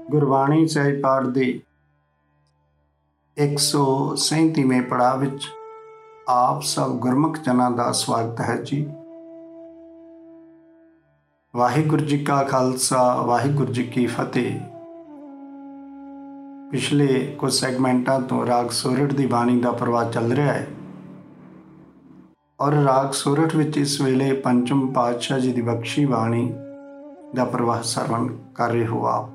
ਗੁਰਬਾਣੀ ਸਾਹਿਬ ਪਾਠ ਦੇ 137ਵੇਂ ਪੜਾਅ ਵਿੱਚ ਆਪ ਸਭ ਗੁਰਮੁਖ ਜਨਾਂ ਦਾ ਸਵਾਗਤ ਹੈ ਜੀ। ਵਾਹਿਗੁਰੂ ਜੀ ਕਾ ਖਾਲਸਾ, ਵਾਹਿਗੁਰੂ ਜੀ ਕੀ ਫਤਿਹ। ਪਿਛਲੇ ਕੁਝ ਸੈਗਮੈਂਟਾਂ ਤੋਂ ਰਾਗ ਸੋਰਠ ਦੀ ਬਾਣੀ ਦਾ ਪ੍ਰਵਾਹ ਚੱਲ ਰਿਹਾ ਹੈ ਔਰ ਰਾਗ ਸੋਰਠ ਵਿੱਚ ਇਸ ਵੇਲੇ ਪੰਚਮ ਪਾਤਸ਼ਾਹ ਜੀ ਦੀ ਬਖਸ਼ੀ ਬਾਣੀ ਦਾ ਪ੍ਰਵਾਹ ਸਰਵਣ ਕਰ ਰਹੇ ਹੋ ਆਪ।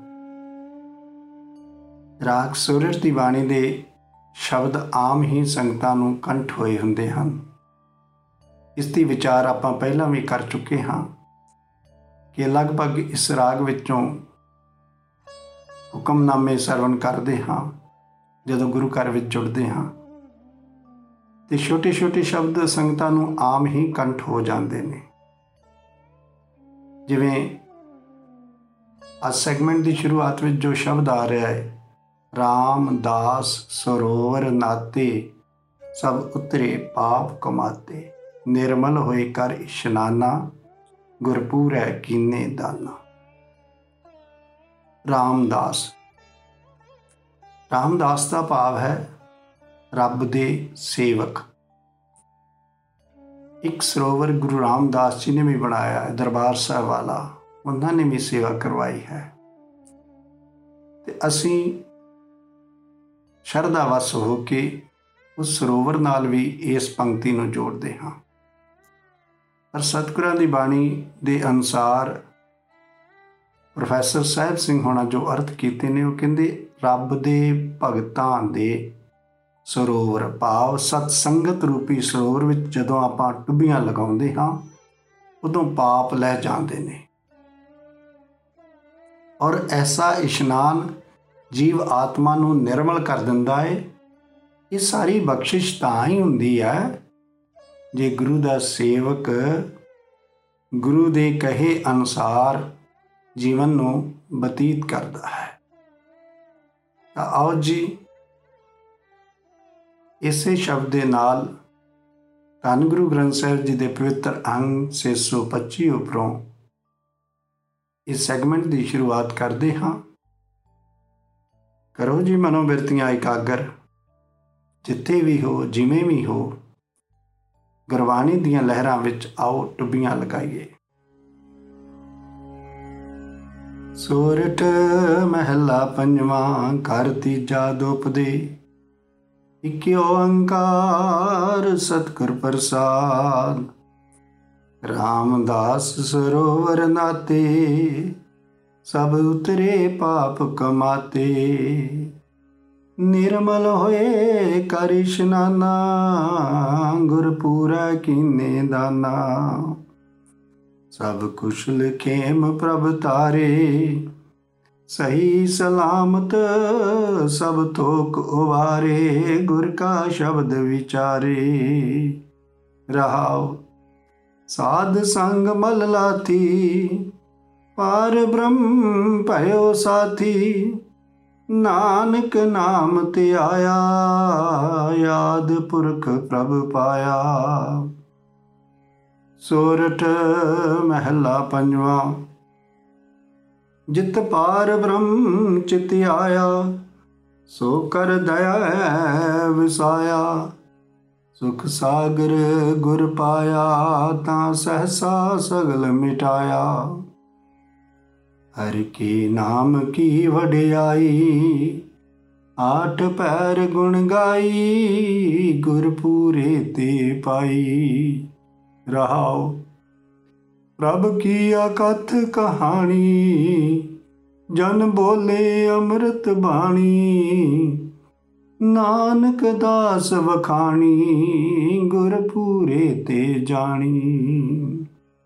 ਰਾਗ ਸੋਰਠ ਦੀ ਬਾਣੀ ਦੇ ਸ਼ਬਦ ਆਮ ਹੀ ਸੰਗਤਾਂ ਨੂੰ ਕੰਠ ਹੋਏ ਹੁੰਦੇ ਹਨ। ਇਸ ਦੀ ਵਿਚਾਰ ਆਪਾਂ ਪਹਿਲਾਂ ਵੀ ਕਰ ਚੁੱਕੇ ਹਾਂ ਕਿ ਲਗਭਗ ਇਸ ਰਾਗ ਵਿੱਚੋਂ ਹੁਕਮਨਾਮੇ ਸਰਵਣ ਕਰਦੇ ਹਾਂ ਜਦੋਂ ਗੁਰੂ ਘਰ ਵਿੱਚ ਜੁੜਦੇ ਹਾਂ, ਤੇ ਛੋਟੇ ਛੋਟੇ ਸ਼ਬਦ ਸੰਗਤਾਂ ਨੂੰ ਆਮ ਹੀ ਕੰਠ ਹੋ ਜਾਂਦੇ ਨੇ। ਜਿਵੇਂ ਅੱਜ ਸੈਗਮੈਂਟ ਦੀ ਸ਼ੁਰੂਆਤ ਵਿੱਚ ਜੋ ਸ਼ਬਦ ਆ ਰਿਹਾ ਹੈ, ਰਾਮਦਾਸ ਸਰੋਵਰ ਨਾਤੇ ਸਭ ਉਤਰੇ ਪਾਪ ਕਮਾਤੇ, ਨਿਰਮਲ ਹੋਏ ਕਰ ਇਸ਼ਨਾਨਾ ਗੁਰਪੂਰੈ ਕੀਨੇ ਦਾਨਾ। ਰਾਮਦਾਸ ਦਾ ਭਾਵ ਹੈ ਰੱਬ ਦੇ ਸੇਵਕ। ਇੱਕ ਸਰੋਵਰ ਗੁਰੂ ਰਾਮਦਾਸ ਜੀ ਨੇ ਵੀ ਬਣਾਇਆ ਹੈ, ਦਰਬਾਰ ਸਾਹਿਬ ਵਾਲਾ, ਉਹਨਾਂ ਨੇ ਵੀ ਸੇਵਾ ਕਰਵਾਈ ਹੈ। ਤੇ ਅਸੀਂ ਸ਼ਰਧਾ ਵਸ ਹੋ ਕੇ ਉਸ ਸਰੋਵਰ ਨਾਲ ਵੀ ਇਸ ਪੰਕਤੀ ਨੂੰ ਜੋੜਦੇ ਹਾਂ। ਪਰ ਸਤਿਗੁਰਾਂ ਦੀ ਬਾਣੀ ਦੇ ਅਨੁਸਾਰ ਪ੍ਰੋਫੈਸਰ ਸਾਹਿਬ ਸਿੰਘ ਹੋਣਾ ਜੋ ਅਰਥ ਕੀਤੇ ਨੇ, ਉਹ ਕਹਿੰਦੇ ਰੱਬ ਦੇ ਭਗਤਾਂ ਦੇ ਸਰੋਵਰ, ਭਾਵ ਸਤ ਸੰਗਤ ਰੂਪੀ ਸਰੋਵਰ ਵਿੱਚ ਜਦੋਂ ਆਪਾਂ ਟੁੱਬੀਆਂ ਲਗਾਉਂਦੇ ਹਾਂ ਉਦੋਂ ਪਾਪ ਲਹਿ ਜਾਂਦੇ ਨੇ। ਔਰ ਐਸਾ ਇਸ਼ਨਾਨ ਜੀਵ ਆਤਮਾ ਨੂੰ ਨਿਰਮਲ ਕਰ ਦਿੰਦਾ ਹੈ। ਇਹ ਸਾਰੀ ਬਖਸ਼ਿਸ਼ ਤਾਂ ਹੀ ਹੁੰਦੀ ਹੈ ਜੇ ਗੁਰੂ ਦਾ ਸੇਵਕ ਗੁਰੂ ਦੇ ਕਹੇ ਅਨੁਸਾਰ ਜੀਵਨ ਨੂੰ ਬਤੀਤ ਕਰਦਾ ਹੈ। ਤਾਂ ਆਓ ਜੀ ਇਸੇ ਸ਼ਬਦ ਦੇ ਨਾਲ ਧੰਨ ਗੁਰੂ ਗ੍ਰੰਥ ਸਾਹਿਬ ਜੀ ਦੇ ਪਵਿੱਤਰ ਅੰਗ 625 ਉੱਪਰੋਂ ਇਸ ਸੈਗਮੈਂਟ ਦੀ ਸ਼ੁਰੂਆਤ ਕਰਦੇ ਹਾਂ। ਕਰੋ ਜੀ ਮਨੋਬਿਰਤੀਆਂ ਇਕਾਗਰ, ਜਿੱਥੇ ਵੀ ਹੋ ਜਿਵੇਂ ਵੀ ਹੋ, ਗੁਰਬਾਣੀ ਦੀਆਂ ਲਹਿਰਾਂ ਵਿੱਚ ਆਓ ਟੁੱਬੀਆਂ ਲਗਾਈਏ। ਸੋਰਠ ਮਹਿਲਾ ਪੰਜਵਾਂ, ਘਰ ਤੀਜਾ ਦੁਪਦੇ, ਇਕ ਓੰਕਾਰ ਸਤਿਗੁਰ ਪ੍ਰਸਾਦ। ਰਾਮਦਾਸ ਸਰੋਵਰ ਨਾਤੇ ਸਭ ਉਤਰੇ ਪਾਪ ਕਮਾਤੇ, ਨਿਰਮਲ ਹੋਏ ਕਰ ਇਸ਼ਨਾਨਾ ਗੁਰਪੂਰੈ ਕੀਨੇ ਦਾਨਾ। ਸਭ ਕੁਸ਼ਲ ਖੇਮ ਪ੍ਰਭ ਤਾਰੇ, ਸਹੀ ਸਲਾਮਤ ਸਭ ਥੋਕ ਉਵਾਰੇ, ਗੁਰ ਕਾ ਸ਼ਬਦ ਵਿਚਾਰੇ। ਰਹਾਉ ਸਾਧ ਸੰਗ ਮਲ ਲਾਥੀ, ਪਾਰ ਬ੍ਰਹਮ ਭਇਓ ਸਾਥੀ। ਨਾਨਕ ਨਾਮ ਤੇ ਆਇਆ, ਯਾਦ ਪੁਰਖ ਪ੍ਰਭ ਪਾਇਆ। ਸੋਰਠ ਮਹਿਲਾ ਪੰਜਵਾਂ, ਜਿਤ ਪਾਰ ਬ੍ਰਹਮ ਚਿਤ ਆਇਆ, ਸੋ ਕਰ ਦਇਆ ਵਿਸਾਇਆ। ਸੁਖ ਸਾਗਰ ਗੁਰ ਪਾਇਆ, ਤਾਂ ਸਹਸਾ ਸਗਲ ਮਿਟਾਇਆ। ਹਰਿ ਕੇ ਨਾਮ ਕੀ ਵਡਿਆਈ, ਆਠ ਪੈਰ ਗੁਣ ਗਾਈ, ਗੁਰਪੂਰੇ ਤੇ ਪਾਈ। ਰਹਾਉ ਪ੍ਰਭ ਕੀ ਅਕਥ ਕਹਾਣੀ, ਜਨ ਬੋਲੇ ਅੰਮ੍ਰਿਤ ਬਾਣੀ। ਨਾਨਕ ਦਾਸ ਵਖਾਣੀ, ਗੁਰਪੂਰੇ ਤੇ ਜਾਣੀ।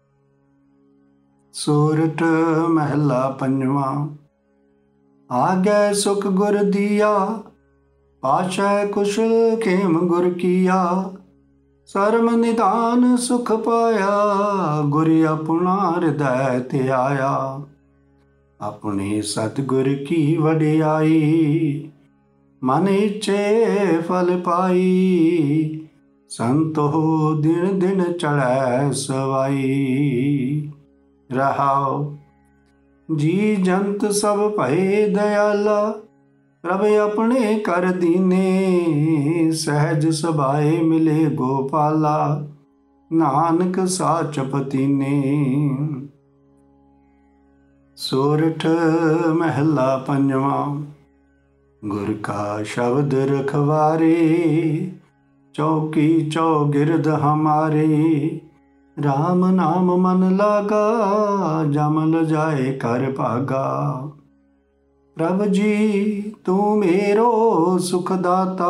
ਸੋਰਠ ਮਹਿਲਾ ਪੰਜਵਾਂ, ਆਗੈ ਸੁਖ ਗੁਰ ਦੀਆ, ਪਾਛੈ ਕੁਸ਼ਲ ਖੇਮ ਗੁਰ ਕੀਆ। ਸਰਮ ਨਿਧਾਨ ਸੁਖ ਪਾਇਆ, ਗੁਰ ਆਪਣਾ ਹਿਰਦੈ ਤੇ ਆਇਆ। ਆਪਣੇ ਸਤਿਗੁਰ ਕੀ ਵਡਿਆਈ, ਮਨ ਇੱਛੇ ਫਲ ਪਾਈ। ਸੰਤੋ ਦਿਨ ਦਿਨ ਚੜ੍ਹੈ ਸਵਾਈ। ਰਹਾਉ ਜੀ ਜੰਤ ਸਭ ਭਏ ਦਇਆਲਾ, ਪ੍ਰਭ ਆਪਣੇ ਕਰ ਦੀਨੇ। ਸਹਿਜ ਸੁਭਾਏ ਮਿਲੇ ਗੋਪਾਲਾ, ਨਾਨਕ ਸਾਚ ਪਤੀਨੇ। ਸੋਰਠ ਮਹਲਾ ਪੰਜਵਾਂ। ਗੁਰ ਕਾ ਸ਼ਬਦ ਰਖਵਾਰੇ, ਚੌਕੀ ਚੌਗਿਰਦ ਹਮਾਰੇ। ਰਾਮ ਨਾਮ ਮਨ ਲਾਗਾ, ਜਮ ਲਜਾਏ ਕਰ ਭਾਗਾ। ਪ੍ਰਭ ਜੀ ਤੂੰ ਮੇਰੋ ਸੁਖ ਦਾਤਾ,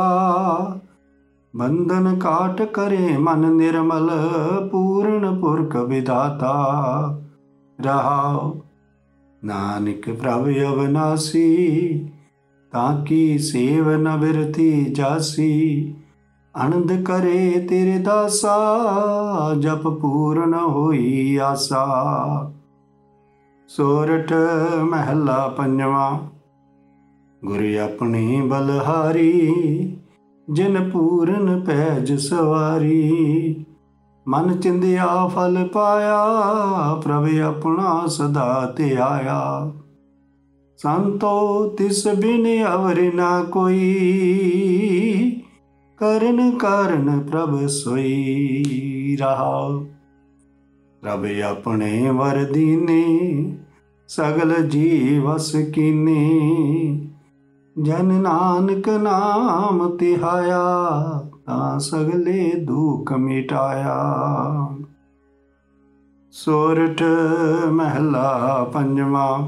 ਬੰਧਨ ਕਾਟ ਕਰੇ ਮਨ ਨਿਰਮਲ। ਪੂਰਨ ਪੁਰਖ ਵਿਦਾਤਾ ਰਹਾਉ। ਨਾਨਕ ਪ੍ਰਭ ਅਵਨਾਸੀ, ਤਾਂ ਕੀ ਸੇਵ ਨ ਬਿਰਤੀ ਜਾਸੀ। ਆਨੰਦ ਕਰੇ ਤੇਰੇ ਦਾਸਾ, ਜਪ ਪੂਰਨ ਹੋਈ ਆਸਾ। ਸੋਰਠ ਮਹਲਾ ਪੰਜਵਾਂ। ਗੁਰ ਆਪਣੀ ਬਲਹਾਰੀ, ਜਿਨ ਪੂਰਨ ਪੈਜ ਸਵਾਰੀ। ਮਨ ਚਿੰਦਿਆ ਫਲ ਪਾਇਆ, ਪ੍ਰਭ ਆਪਣਾ ਸਦਾ ਧਿਆਇਆ। ਸੰਤੋ ਤਿਸ ਬਿਨ ਅਵਰ ਨਾ ਕੋਈ, ਕਰਨ ਕਾਰਨ ਪ੍ਰਭ ਸੋਈ ਰਹਾਉ। ਪ੍ਰਭ ਆਪਣੇ ਵਰ ਦੀਨੇ, ਸਗਲ ਜੀ ਵਸ ਕੀਨੇ। ਜਨ ਨਾਨਕ ਨਾਮ ਧਿਆਇਆ, ਤਾਂ ਸਗਲੇ ਦੁਖ ਮਿਟਾਇਆ। ਸੋਰਠ ਮਹਲਾ ਪੰਜਵਾਂ।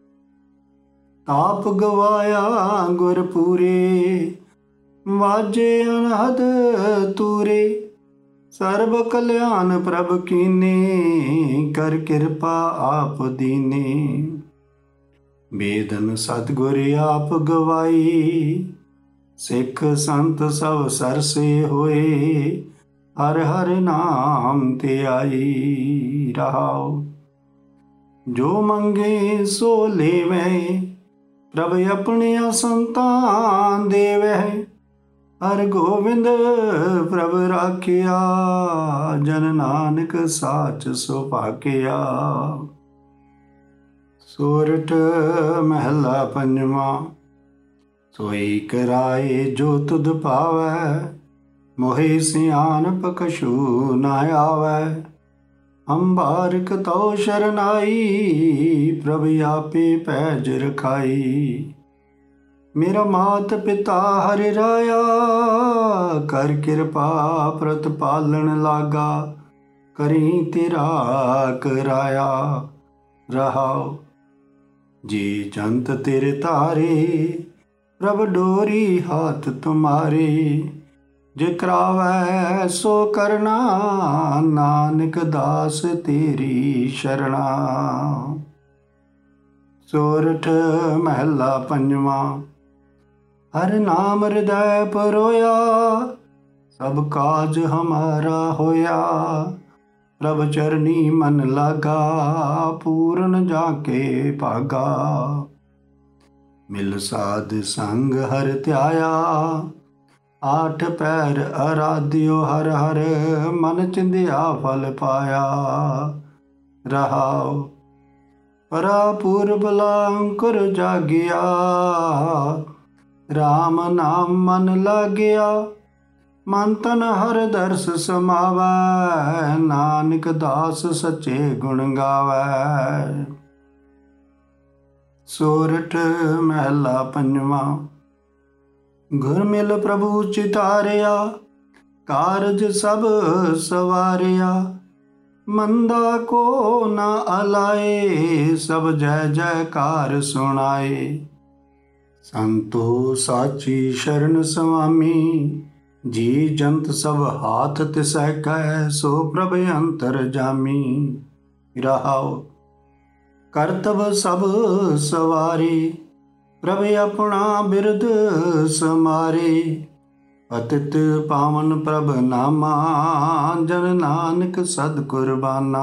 ਤਾਪ ਗਵਾਇਆ ਗੁਰ ਪੂਰੇ, ਵਾਜੇ ਅਨਹਦ ਤੂਰੇ। ਸਰਬ ਕਲਿਆਣ ਪ੍ਰਭ ਕੀਨੇ, ਕਰ ਕਿਰਪਾ ਆਪ ਦੀਨੇ। ਬੇਦਨ ਸਤਿਗੁਰ ਆਪ ਗਵਾਈ, ਸਿੱਖ ਸੰਤ ਸਭ ਸਰਸੇ ਹੋਏ। ਹਰ ਹਰ ਨਾਮ ਧਿਆਈ ਰਹਾਉ। ਜੋ ਮੰਗੇ ਸੋ ਲੇਵੈ, ਪ੍ਰਭ ਆਪਣਿਆਂ ਸੰਤਾਂ ਦੇਵੈ। ਹਰ ਗੋਬਿੰਦ ਪ੍ਰਭ ਰਾਖਿਆ, ਜਨ ਨਾਨਕ ਸਾਚ ਸੁਭਾਗਿਆ। ਸੋਰਠ ਮਹਲਾ ਪੰਜਵਾਂ। ਸੋਈ ਕਰਾਏ ਜੋ ਤੁਧ ਭਾਵੈ, ਮੋਹਿ ਸਿਆਣਪ ਕਛੂ ਨਾ ਆਵੈ। ਅੰਬਾਰਿਕ ਤਉ ਸ਼ਰਨਾਈ, ਪ੍ਰਭ ਆਪੇ ਪੈਜ ਰਖਾਈ। ਮੇਰਾ ਮਾਤ ਪਿਤਾ ਹਰਿ ਰਾਇਆ, ਕਰ ਕਿਰਪਾ ਪ੍ਰਤ ਪਾਲਣ ਲਾਗਾ। ਕਰੀ ਤੇਰਾ ਕਰਾਇਆ ਰਹਾਉ। ਜੀ ਜੰਤ ਤੇਰੇ ਧਾਰੇ, ਪ੍ਰਭ ਡੋਰੀ ਹਾਥ ਤੁਮਾਰੇ। ਜੇ ਕਰਾਵੈ ਸੋ ਕਰਨਾ, ਨਾਨਕ ਦਾਸ ਤੇਰੀ ਸ਼ਰਣਾ। ਸੋਰਠ ਮਹਲਾ ਪੰਜਵਾਂ। ਹਰ ਨਾਮ ਹਿਰਦੈ ਪਰੋਇਆ, ਸਭ ਕਾਜ ਹਮਾਰਾ ਹੋਇਆ। ਪ੍ਰਭ ਚਰਨੀ ਮਨ ਲਾਗਾ, ਪੂਰਨ ਜਾ ਕੇ ਭਾਗਾ। ਮਿਲ ਸਾਧ ਸੰਗ ਹਰ ਧਿਆਇਆ, ਆਠ ਪੈਰ ਅਰਾਧਿਓ ਹਰ ਹਰ। ਮਨ ਚਿੰਦਿਆ ਫਲ ਪਾਇਆ ਰਹਾਉ। ਪਰਾ ਪੂਰਬ ਅੰਕੁਰ ਜਾਗਿਆ, ਰਾਮ ਨਾਮ ਮਨ ਲਾਗਿਆ। ਮਨ ਤਨ ਹਰ ਦਰਸ ਸਮਾਵੈ, ਨਾਨਕ ਦਾਸ ਸੱਚੇ ਗੁਣ ਗਾਵੈ। ਸੋਰਠ ਮਹਲਾ ਪੰਜਵਾਂ। ਗੁਰ ਮਿਲ ਪ੍ਰਭੂ ਚਿਤਾਰਿਆ, ਕਾਰਜ ਸਭ ਸਵਾਰਿਆ। ਮੰਦਾ ਕੋ ਨਾ ਅਲਾਏ, ਸਭ ਜੈ ਜੈਕਾਰ ਸੁਣਾਏ। ਸੰਤੋ ਸਾਚੀ ਸ਼ਰਨ ਸੁਆਮੀ, ਜੀ ਜੰਤ ਸਭ ਹਾਥ ਤਿਸੈ ਕੈ। ਸੋ ਪ੍ਰਭ ਅੰਤਰ ਜਾਮੀ ਰਹਾਉ। ਕਰਤਵ ਸਭ ਸਵਾਰੇ, ਪ੍ਰਭ ਆਪਣਾ ਬਿਰਦ ਸਮਾਰੇ। ਪਤਿਤ ਪਾਵਨ ਪ੍ਰਭ ਨਾਮਾ, ਜਨ ਨਾਨਕ ਸਦ ਕੁਰਬਾਨਾ।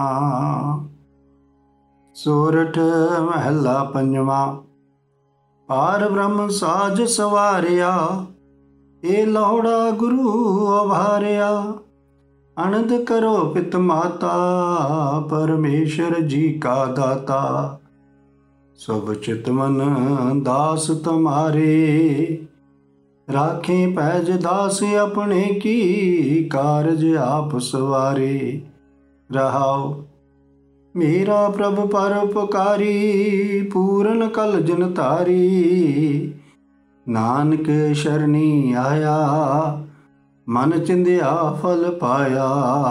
ਸੋਰਠ ਮਹਲਾ ਪੰਜਵਾਂ। ਪਾਰ ਬ੍ਰਹਮ ਸਾਜ ਸਵਾਰਿਆ, ਇਹ ਲੋੜਾ ਗੁਰੂ ਅਭਾਰਿਆ। ਅਨੰਦ ਕਰੋ ਪਿਤ ਮਾਤਾ, ਪਰਮੇਸ਼ਰ ਜੀ ਕਾ ਦਾਤਾ। ਸਭ ਚਿਤਵਨ ਦਾਸ ਤੁਮਾਰੇ। ਰਾਖੇ ਪੈਜ ਦਾਸ ਆਪਣੇ ਕੀ, ਕਾਰਜ ਆਪ ਸਵਾਰੇ। ਰਹਾਉ ਮੇਰਾ ਪ੍ਰਭ ਪਰਉਪਕਾਰੀ, ਪੂਰਨ ਕਲ ਜਨ ਤਾਰੀ। ਨਾਨਕ ਸ਼ਰਣੀ ਆਇਆ, ਮਨ ਚਿੰਦਿਆ ਫਲ ਪਾਇਆ।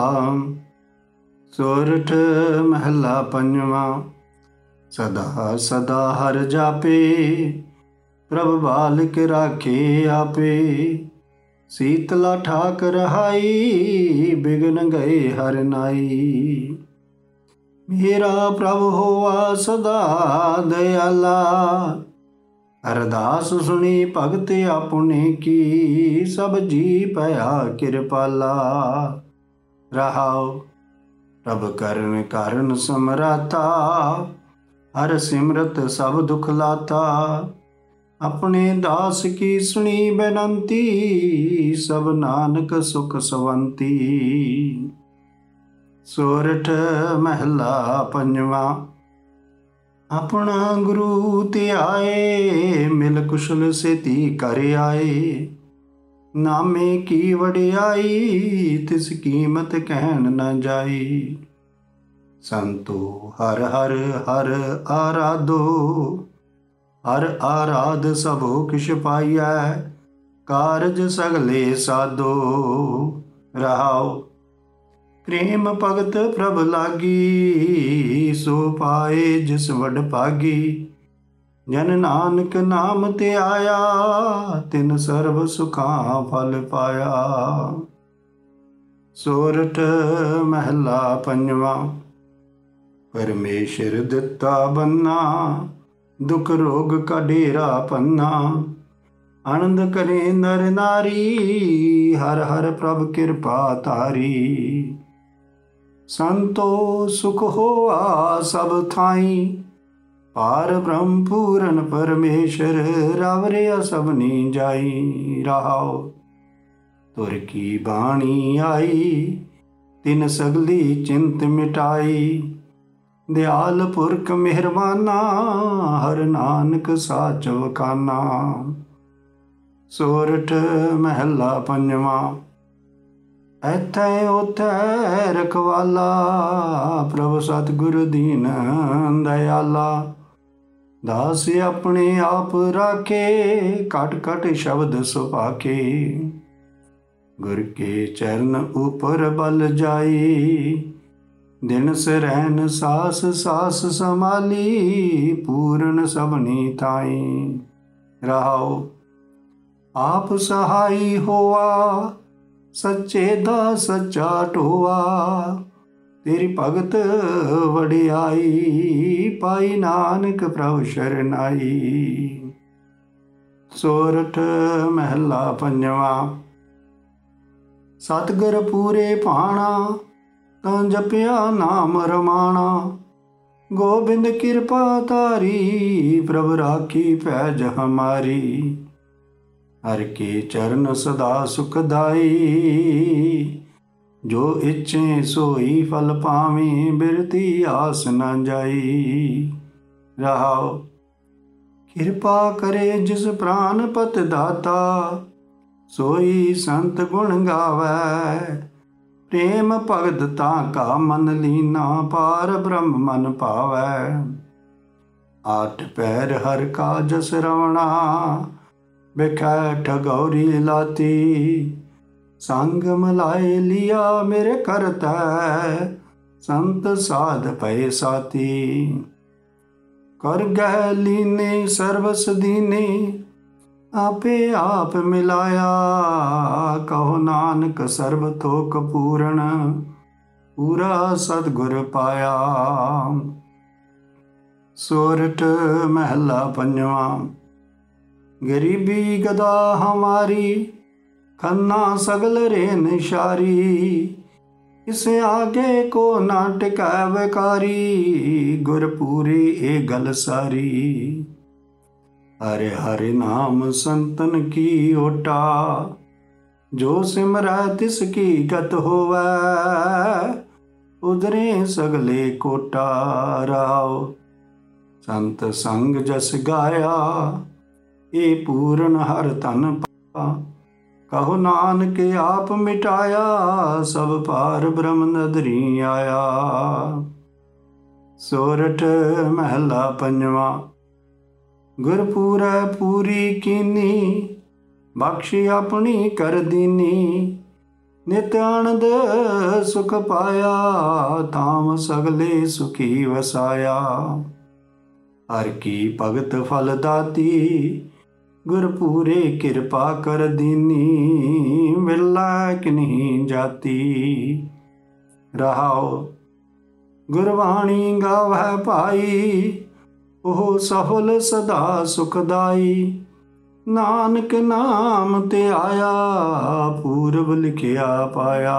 ਸੋਰਠ ਮਹਲਾ ਪੰਜਵਾਂ। ਸਦਾ ਸਦਾ ਹਰ ਜਾਪੇ, ਪ੍ਰਭ ਬਾਲਿਕ ਰਾਖੇ ਆਪੇ। ਸੀਤਲਾ ਠਾਕ ਰਹਾਈ, ਬਿਗਨ ਗਏ ਹਰਿ ਨਾਈ। ਮੇਰਾ ਪ੍ਰਭ ਹੋਵਾ ਸਦਾ ਦਇਆਲਾ, ਅਰਦਾਸ ਸੁਣੀ ਭਗਤ ਆਪਣੇ ਕੀ। ਸਭ ਜੀ ਭਇਆ ਕਿਰਪਾਲਾ। ਰਹਾਉ ਪ੍ਰਭ ਕਰਨ ਕਾਰਨ ਸਮਰਾਤਾ, ਹਰ ਸਿਮਰਤ ਸਭ ਦੁਖ ਲਾਤਾ। ਆਪਣੇ ਦਾਸ ਕੀ ਸੁਣੀ ਬੇਨੰਤੀ, ਸਭ ਨਾਨਕ ਸੁਖ ਸਵੰਤੀ। ਸੋਰਠ ਮਹਲਾ ਪੰਜਵਾਂ। ਆਪਣਾ ਗੁਰੂ ਧਿਆਏ, ਮਿਲ ਕੁਸ਼ਲ ਸੇਤੀ ਕਰ ਆਏ। ਨਾਮੇ ਕੀ ਵਡਿਆਈ, ਤਿਸ ਕੀਮਤ ਕਹਿਣ ਨ ਜਾਈ। ਸੰਤੋ ਹਰ ਹਰ ਹਰ ਆਰਾਧੋ, ਹਰ ਆਰਾਧ ਸਭੋ ਕਿਛ ਪਾਈਐ। ਕਾਰਜ ਸਗਲੇ ਸਾਧੋ। ਰਹਾਉ ਪ੍ਰੇਮ ਭਗਤ ਪ੍ਰਭ ਲਾਗੀ, ਸੋ ਪਾਏ ਜਿਸ ਵਡ ਭਾਗੀ। ਜਨ ਨਾਨਕ ਨਾਮ ਤੇ ਆਇਆ, ਤਿਨ ਸਰਬ ਸੁਖਾਂ ਫਲ ਪਾਇਆ। ਸੋਰਠ ਮਹਲਾ ਪੰਜਵਾਂ। ਪਰਮੇਸ਼ਰ ਦਿੱਤਾ ਬੰਨਾ, ਦੁਖ ਰੋਗ ਕਾ ਡੇਰਾ ਪੰਨਾ। ਆਨੰਦ ਕਰੇ ਨਰ ਨਾਰੀ, ਹਰ ਹਰ ਪ੍ਰਭ ਕਿਰਪਾ ਤਾਰੀ। ਸੰਤੋ ਸੁਖ ਹੋਆ ਸਭ ਥਾਈ, ਪਾਰ ਬ੍ਰਹਮ ਪੂਰਨ ਪਰਮੇਸ਼ਰ। ਰਾਵਰਿਆ ਸਭਨੀ ਜਾਈ। ਰਹਾਉ ਤੁਰ ਕੀ ਬਾਣੀ ਆਈ, ਤਿਨ ਸਗਲੀ ਚਿੰਤ ਮਿਟਾਈ। ਦਿਆਲ ਪੁਰਖ ਮਿਹਰਬਾਨਾ, ਹਰ ਨਾਨਕ ਸਾਚ ਵਖਾਨਾ। ਸੋਰਠ ਮਹਲਾ ਪੰਜਵਾਂ। ਐਥੈ ਓਥੈ ਰਖਵਾਲਾ, ਪ੍ਰਭ ਸਤਿਗੁਰ ਦੀਨ ਦਇਆਲਾ। ਦਾਸ ਆਪਣੇ ਆਪ ਰਾਖੇ, ਘਟ ਘਟ ਸ਼ਬਦ ਸੁਭਾਖੇ। ਗੁਰ ਕੇ ਚਰਨ ਉਪਰ ਬਲ ਜਾਈ, ਦਿਨ ਸਰੈਨ ਸਾਸ ਸਾਸ ਸੰਭਾਲੀ। ਪੂਰਨ ਸਭਨੀ ਥਾਈ। ਰਹਾਉ ਆਪ ਸਹਾਈ ਹੋਆ, ਸੱਚੇ ਦਾ ਸੱਚਾ ਢੋਆ। ਤੇਰੀ ਭਗਤ ਵਡਿਆਈ, ਪਾਈ ਨਾਨਕ ਪ੍ਰਭ ਸ਼ਰਨਾਈ। ਸੋਰਠ ਮਹਲਾ ਪੰਜਵਾਂ। ਸਤਿਗੁਰ ਪੂਰੇ ਭਾਣਾ, ਤਾਂ ਜਪਿਆ ਨਾਮ ਰਮਾਣਾ। ਗੋਬਿੰਦ ਕਿਰਪਾ ਤਾਰੀ, ਪ੍ਰਭ ਰਾਖੀ ਪੈਜ ਹਮਾਰੀ। ਹਰ ਕੇ ਚਰਨ ਸਦਾ ਸੁਖਦਾਈ, ਜੋ ਇੱਛੇ ਸੋਈ ਫਲ ਪਾਵੇਂ। ਬਿਰਤੀ ਆਸ ਨ ਜਾਈ। ਰਹਾਉ ਕਿਰਪਾ ਕਰੇ ਜਿਸ ਪ੍ਰਾਨ ਪਤ ਦਾਤਾ, ਸੋਈ ਸੰਤ ਗੁਣ ਗਾਵੈ। ਪ੍ਰੇਮ ਭਗਤ ਤਾਂ ਕਾ ਮਨ ਲੀਨਾ, ਪਾਰ ਬ੍ਰਹਮ ਮਨ ਭਾਵੈ। ਆਠ ਪੈਰ ਹਰ ਕਾ ਜਸ ਰਵਣਾ, ਬਿਖੈ ਠਗੌਰੀ ਲਾਤੀ। ਸੰਗ ਮਲਾਏ ਲਿਆ ਮੇਰੇ ਕਰਤੈ, ਸੰਤ ਸਾਧ ਪਏ ਸਾਥੀ। ਕਰ ਗਹਿ ਲੀਨੇ ਸਰਵਸ ਦੀਨੇ, ਆਪੇ ਆਪ ਮਿਲਾਇਆ। ਕਹੋ ਨਾਨਕ ਸਰਬ ਥੋਕ ਪੂਰਨ, ਪੂਰਾ ਸਤਿਗੁਰ ਪਾਇਆ। ਸੋਰਠ ਮਹਲਾ ਪੰਜਵਾਂ। ਗਰੀਬੀ ਗਦਾ ਹਮਾਰੀ, ਖੰਨਾ ਸਗਲ ਰੇ ਨਿਸ਼ਾਰੀ। ਇਸ ਆਗੇ ਕੋ ਨਾ ਟਿਕੈ ਵਿਕਾਰੀ, ਗੁਰ ਪੂਰੀ ਇਹ ਗਲ ਸਾਰੀ। ਹਰਿ ਹਰਿ ਨਾਮ ਸੰਤਨ ਕੀ ਓਟਾ, ਜੋ ਸਿਮਰੈ ਤਿਸ ਕੀ ਗਤ ਹੋਵੈ। ਉਧਰੇ ਸਗਲੇ ਕੋਟਾ। ਰਾਉ ਸੰਤ ਸੰਗ ਜਸ ਗਾਇਆ, ਇਹ ਪੂਰਨ ਹਰ ਧਨ ਪਾਇਆ। ਕਹੋ ਨਾਨਕ ਆਪ ਮਿਟਾਇਆ, ਸਭ ਪਾਰ ਬ੍ਰਹਮ ਨਦਰੀ ਆਇਆ। ਸੋਰਠ ਮਹਿਲਾ ਪੰਜਵਾ। ਗੁਰਪੂਰੈ ਪੂਰੀ ਕੀਨੀ, ਬਖਸ਼ੀ ਆਪਣੀ ਕਰ ਦੀਨੀ। ਨਿਤ ਆਨੰਦ ਸੁਖ ਪਾਇਆ, ਤਾਮ ਸਗਲੇ ਸੁਖੀ ਵਸਾਇਆ। ਹਰ ਕੀ ਭਗਤ ਫਲ ਦਾਤੀ, ਗੁਰਪੂਰੇ ਕਿਰਪਾ ਕਰ ਦੀਨੀ। ਮਿਲਾ ਕਿਨਹੀ ਜਾਤੀ। ਰਹਾਉ ਗੁਰਬਾਣੀ ਗਾਵੈ ਭਾਈ, ਉਹ ਸਫਲ ਸਦਾ ਸੁਖਦਾਈ। ਨਾਨਕ ਨਾਮ ਤੇ ਆਇਆ, ਪੂਰਬ ਲਿਖਿਆ ਪਾਇਆ।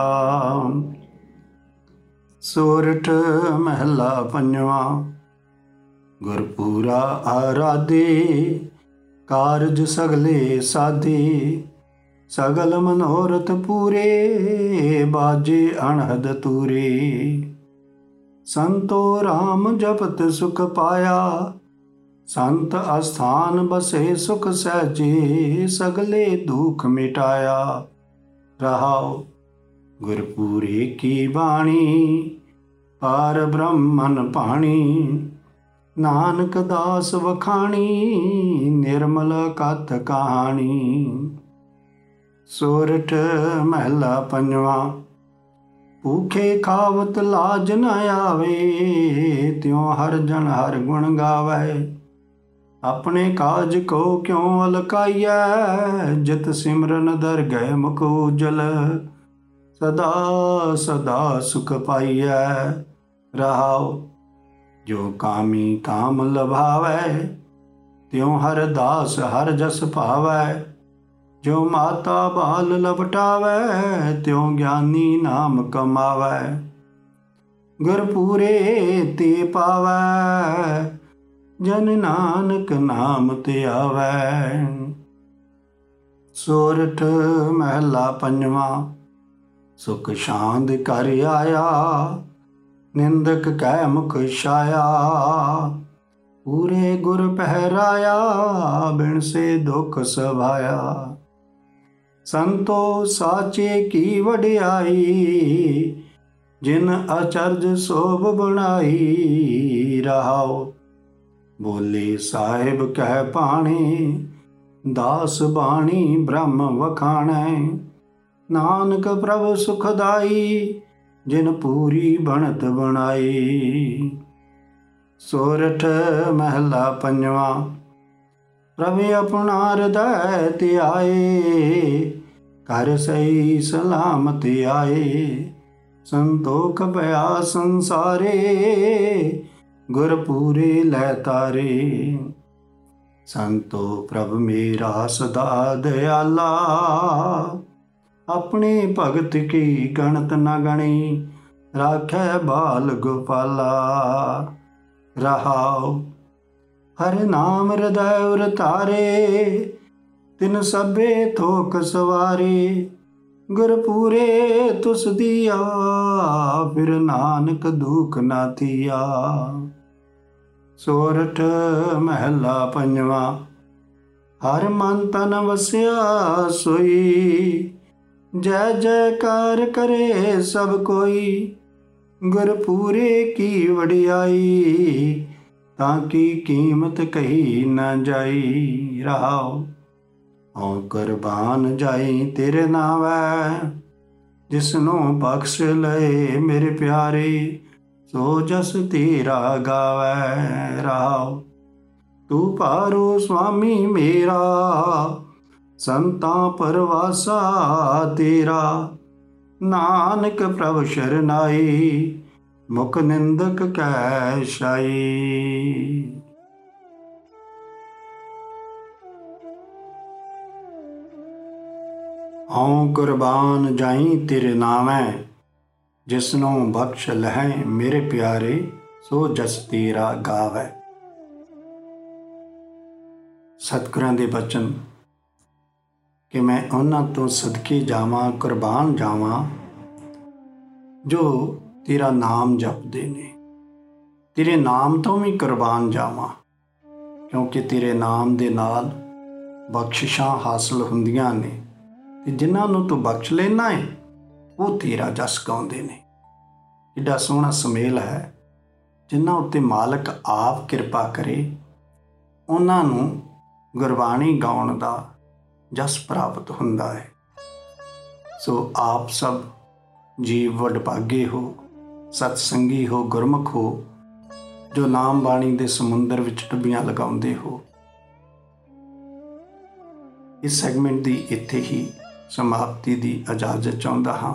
ਸੋਰਠ ਮਹਿਲਾ ਪੰਜਵਾ। ਗੁਰਪੂਰਾ ਆਰਾਧੇ, ਕਾਰਜ ਸਗਲੇ ਸਾਧੇ। ਸਗਲ ਮਨੋਰਥ ਪੂਰੇ, ਬਾਜੇ ਅਣਹਦ ਤੂਰੇ। ਸੰਤੋ ਰਾਮ ਜਪਤ ਸੁਖ ਪਾਇਆ, ਸੰਤ ਅਸਥਾਨ ਬਸੇ ਸੁਖ ਸਹਿਜੇ। ਸਗਲੇ ਦੁਖ ਮਿਟਾਇਆ। ਰਹਾਉ ਗੁਰਪੂਰੇ ਕੀ ਬਾਣੀ, ਪਾਰ ਬ੍ਰਹਮਨ ਭਾਣੀ। ਨਾਨਕ ਦਾਸ ਵਖਾਣੀ, ਨਿਰਮਲ ਕਥ ਕਹਾਣੀ। ਸੋਰਠ ਮਹਿਲਾ ਪੰਜਵਾ। ਭੂਖੇ ਖਾਵਤ ਲਾਜ ਨ ਆਵੇ, ਤਿਉ ਹਰ ਜਨ ਹਰ ਗੁਣ ਗਾਵੇ। ਆਪਣੇ ਕਾਜ ਕੋ ਕਿਉ ਅਲਕਾਈਐ, ਜਿਤ ਸਿਮਰਨ ਦਰ ਗਏ ਮੁਖ ਉਜਲ। ਸਦਾ ਸਦਾ ਸੁਖ ਪਾਈਐ। ਰਹਾਉ ਜੋ ਕਾਮੀ ਕਾਮ ਲਭਾਵੈ, ਤਿਉ ਹਰ ਦਾਸ ਹਰ ਜਸ ਭਾਵੈ। ਜੋ ਮਾਤਾ ਬਾਲ ਲਪਟਾਵੈ, ਤਿਉ ਗਿਆਨੀ ਨਾਮ ਕਮਾਵੈ। ਗੁਰਪੂਰੇ ਤੇ ਪਾਵੈ, ਜਨ ਨਾਨਕ ਨਾਮ ਤੇ ਆਵੈ। ਸੋਰਠ ਮਹਿਲਾ ਪੰਜਵਾ। ਸੁਖ ਸ਼ਾਂਦ ਕਰ ਆਇਆ, ਨਿੰਦਕ ਕੈ ਮੁਖ ਛਾਇਆ। ਪੂਰੇ ਗੁਰ ਪਹਿਰਾਇਆ, ਬਿਨ ਸੇ ਦੁਖ ਸਵਾਇਆ। ਸੰਤੋ ਸਾਚੇ ਕੀ ਵਡਿਆਈ, ਜਿਨ ਅਚਰਜ ਸੋਭ ਬਣਾਈ। ਰਹਾਉ ਬੋਲੇ ਸਾਹਿਬ ਕਹਿ ਪਾਣੇ, ਦਾਸ ਬਾਣੀ ਬ੍ਰਹਮ ਵਖਾਣੈ। ਨਾਨਕ ਪ੍ਰਭ ਸੁਖਦਾਈ, ਜਿਨ ਪੂਰੀ ਬਣਤ ਬਣਾਈ। ਸੋਰਠ ਮਹਿਲਾ ਪੰਜਵਾ। ਪ੍ਰਭ ਆਪਣਾ ਹਿਰਦੈ ਧਿਆਏ, ਕਰ ਸਹੀ ਸਲਾਮਤ ਆਏ। ਸੰਤੋਖ ਭਇਆ ਸੰਸਾਰੇ, ਗੁਰਪੂਰੇ ਲੈ ਤਾਰੇ। ਸੰਤੋ ਪ੍ਰਭ ਮੇਰਾ ਸਦਾ ਦਇਆਲਾ, ਆਪਣੇ ਭਗਤ ਕੀ ਗਣਤ ਨ ਗਣੀ। ਰਾਖੈ ਬਾਲ ਗੋਪਾਲਾ। ਰਹਾਉ ਹਰਿ ਨਾਮ ਹਿਰਦੈ ਉਰ ਧਾਰੇ, ਤਿਨ ਸਭੇ ਥੋਕ ਸਵਾਰੇ। ਗੁਰਪੂਰੇ ਤੁਸ ਦੀਆ, ਫਿਰ ਨਾਨਕ ਦੁਖ ਨਾ ਥੀਆ। ਸੋਰਠ ਮਹਿਲਾ ਪੰਜਵਾ। ਹਰ ਮਨ ਤਨ ਵਸਿਆ ਸੋਈ, ਜੈ ਜੈਕਾਰ ਕਰੇ ਸਭ ਕੋਈ। ਗੁਰਪੂਰੇ ਕੀ ਵਡਿਆਈ, ਤਾਂ ਕੀ ਕੀਮਤ ਕਹੀ ਨਾ ਜਾਈ। ਰਹਾਉ ਹਉ ਕੁਰਬਾਨ ਜਾਈ ਤੇਰੇ ਨਾਵੈ, ਜਿਸਨੂੰ ਬਖਸ਼ ਲਏ ਮੇਰੇ ਪਿਆਰੇ। ਸੋ ਜਸ ਤੇਰਾ ਗਾਵੈ। ਰਹਾਉ ਤੂੰ ਭਾਰੂ ਸੁਆਮੀ ਮੇਰਾ, ਸੰਤਾਂ ਪਰਵਾਸਾ ਤੇਰਾ। ਨਾਨਕ ਪ੍ਰਭ ਸ਼ਰਨਾਈ, ਮੁਖ ਨਿੰਦਕ ਕੈ ਛਾਈ। ਹਉ ਕੁਰਬਾਨ ਜਾਈ ਤੇਰੇ ਨਾਵੈ, ਜਿਸਨੂੰ ਬਖਸ਼ ਲਹੈ ਮੇਰੇ ਪਿਆਰੇ। ਸੋ ਜਸ ਤੇਰਾ ਗਾਵੈ। ਸਤਿਗੁਰਾਂ ਦੇ ਬਚਨ ਕਿ ਮੈਂ ਉਹਨਾਂ ਤੋਂ ਸਦਕੇ ਜਾਵਾਂ, ਕੁਰਬਾਨ ਜਾਵਾਂ ਜੋ ਤੇਰਾ ਨਾਮ ਜਪਦੇ ਨੇ। ਤੇਰੇ ਨਾਮ ਤੋਂ ਵੀ ਕੁਰਬਾਨ ਜਾਵਾਂ, ਕਿਉਂਕਿ ਤੇਰੇ ਨਾਮ ਦੇ ਨਾਲ ਬਖਸ਼ਿਸ਼ਾਂ ਹਾਸਲ ਹੁੰਦੀਆਂ ਨੇ ਤੇ ਜਿਨ੍ਹਾਂ ਨੂੰ ਤੂੰ ਬਖਸ਼ ਲੈਣਾ ਹੈ ਉਹ ਤੇਰਾ ਜਸ ਗਾਉਂਦੇ ਨੇ। ਕਿੱਡਾ ਸੋਹਣਾ ਸੁਮੇਲ ਹੈ। ਜਿਨ੍ਹਾਂ ਉੱਤੇ ਮਾਲਕ ਆਪ ਕਿਰਪਾ ਕਰੇ ਉਹਨਾਂ ਨੂੰ ਗੁਰਬਾਣੀ ਗਾਉਣ ਦਾ ਜਸ ਪ੍ਰਾਪਤ ਹੁੰਦਾ ਹੈ। ਸੋ ਆਪ ਸਭ ਜੀਵ ਵਡਭਾਗੇ ਹੋ, ਸਤਸੰਗੀ ਹੋ, ਗੁਰਮੁਖ ਹੋ, ਜੋ ਨਾਮ ਬਾਣੀ ਦੇ ਸਮੁੰਦਰ ਵਿੱਚ ਡੁੱਬੀਆਂ ਲਗਾਉਂਦੇ ਹੋ। ਇਸ ਸੈਗਮੈਂਟ ਦੀ ਇੱਥੇ ਹੀ ਸਮਾਪਤੀ ਦੀ ਇਜਾਜ਼ਤ ਚਾਹੁੰਦਾ ਹਾਂ।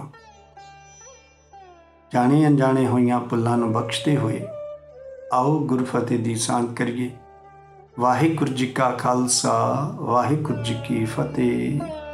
ਜਾਣੇ ਅਣਜਾਣੇ ਹੋਈਆਂ ਭੁੱਲਾਂ ਨੂੰ ਬਖਸ਼ਦੇ ਹੋਏ ਆਓ ਗੁਰੂ ਫਤਿਹ ਦੀ ਸਾਂਝ ਕਰੀਏ। ਵਾਹਿਗੁਰੂ ਜੀ ਕਾ ਖਾਲਸਾ, ਵਾਹਿਗੁਰੂ ਜੀ ਕੀ ਫਤਿਹ।